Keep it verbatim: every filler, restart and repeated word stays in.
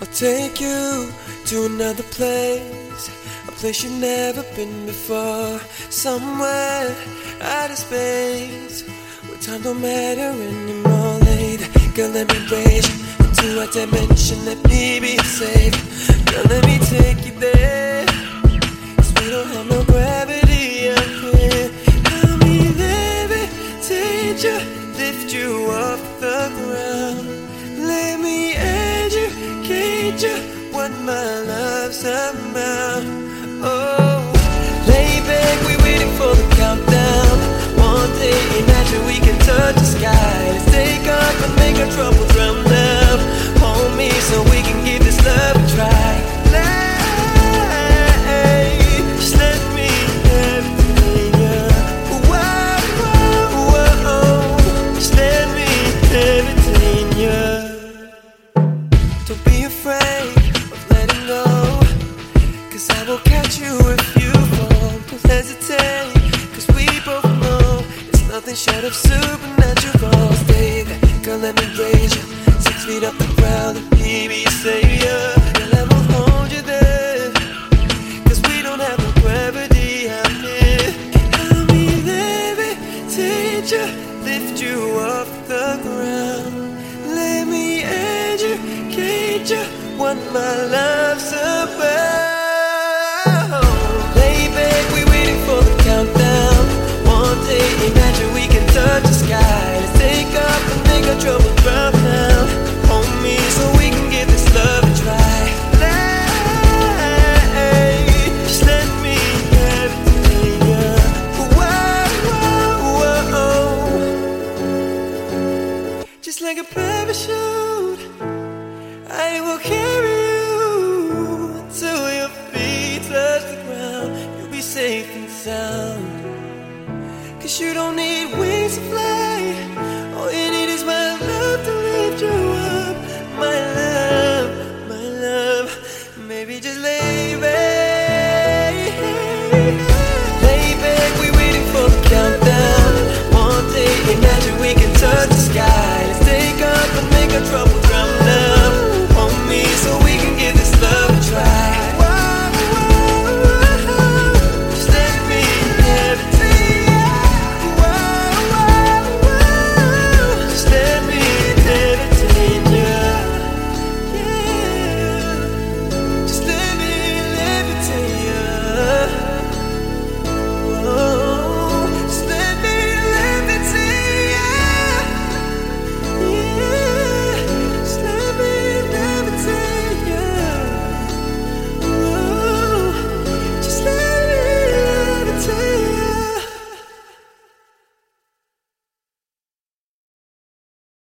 take you to another place, a place you've never been before. Somewhere out of space, where time don't matter anymore. Later, girl, let me raise you into a dimension that me be safe. Girl, let me take you there, 'cause we don't have no gravity up here. Let me levitate you, lift you off the ground. Let me educate you what my love's about. Oh, lay back, we waiting for the countdown. One day, imagine we can touch the sky. Let's take off and make our troubles drown out. Hold me so we can give this love a try. Lay, just let me entertain ya. Whoa, whoa, whoa, just let me entertain ya. Don't be afraid of letting go, 'cause I will catch you if you fall. Don't hesitate, 'cause we both know it's nothing short of supernatural. Stay there, girl, let me raise you six feet off the ground and be your savior. Girl, I will hold you there, 'cause we don't have no gravity out here. Let me levitate you, lift you off the ground. Let me educate you what my love's about. Lay back, we waiting for the countdown. One day, imagine we can touch the sky. Let's take off and make our trouble drown out. Hold me so we can give this love a try. Lay, just let me entertain ya. Whoa, whoa, whoa, just like a parachute, I will carry you till your feet touch the ground. You'll be safe and sound, 'cause you don't need wings to fly. All you need is my love to lift you up. My love, my love, maybe just lay